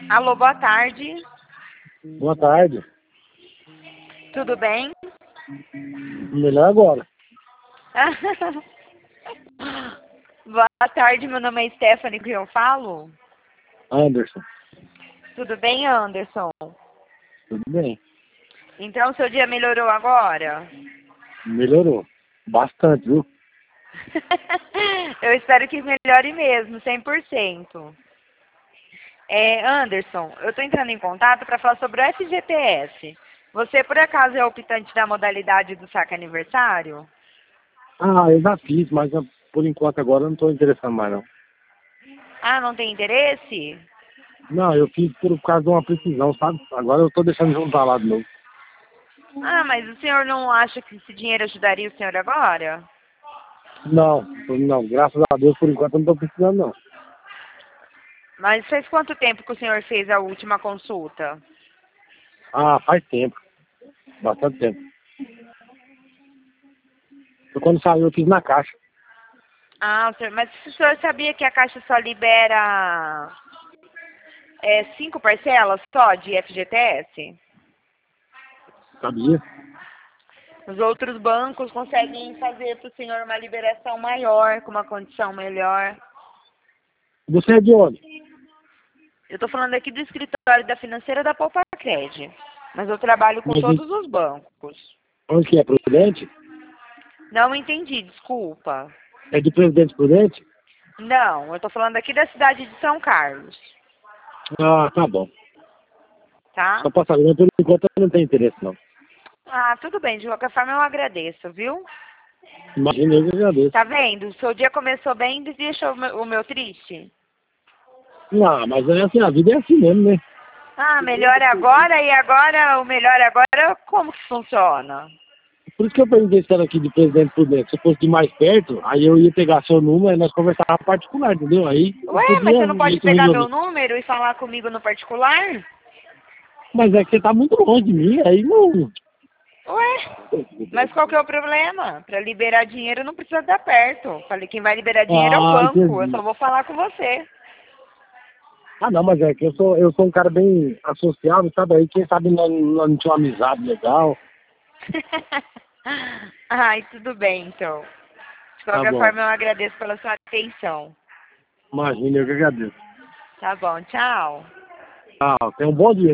Alô, boa tarde. Boa tarde. Tudo bem? Melhor agora. Boa tarde, meu nome é Stephanie, que eu falo. Anderson. Tudo bem, Anderson? Tudo bem. Então, seu dia melhorou agora? Melhorou. Bastante, viu? Eu espero que melhore mesmo, 100%. Anderson, eu estou entrando em contato para falar sobre o FGTS. Você, por acaso, é optante da modalidade do saque aniversário? Ah, eu já fiz, mas por enquanto agora eu não estou interessado mais não. Ah, não tem interesse? Não, eu fiz por causa de uma precisão, sabe? Agora eu estou deixando juntar lá de novo. Ah, mas o senhor não acha que esse dinheiro ajudaria o senhor agora? Não, graças a Deus por enquanto eu não estou precisando não. Mas faz quanto tempo que o senhor fez a última consulta? Ah, faz tempo. Bastante tempo. Foi quando saiu eu fiz na caixa. Ah, mas o senhor sabia que a Caixa só libera 5 parcelas só de FGTS? Sabia? Os outros bancos conseguem fazer para o senhor uma liberação maior, com uma condição melhor. Você é de onde? Eu estou falando aqui do escritório da financeira da Poupa Cred, mas eu trabalho com Mas todos os bancos. onde que é? Prudente? Não entendi, desculpa. É de Presidente Prudente? Não, eu estou falando aqui da cidade de São Carlos, Ah, tá bom. tá? Só para saber, mas por enquanto eu não tenho interesse não. Ah, tudo bem, de qualquer forma eu agradeço, viu? Imagina, eu que agradeço. Tá vendo? O seu dia começou bem e deixou o meu triste. Não, mas é assim, a vida é assim mesmo, né? Ah, melhor agora e agora, o melhor agora, como que funciona? Por isso que eu perguntei se era aqui de Presidente Prudente. Se fosse de mais perto, aí eu ia pegar seu número e nós conversávamos particular, entendeu? Aí eu Ué, mas podia você não pode meio que pegar meu resolver. número e falar comigo no particular? Mas é que você tá muito longe de mim, aí não. Ué, mas qual que é o problema? Para liberar dinheiro não precisa estar perto. Falei, quem vai liberar dinheiro é o Ah, banco, eu entendi. só vou falar com você. Ah, não, mas é que eu sou um cara bem associável, sabe? Aí quem sabe nós não tinha uma amizade legal. Ai, tudo bem, então. De Tá qualquer bom. forma, eu agradeço pela sua atenção. Imagina, eu que agradeço. Tá bom, tchau. Ah, tenha um bom dia.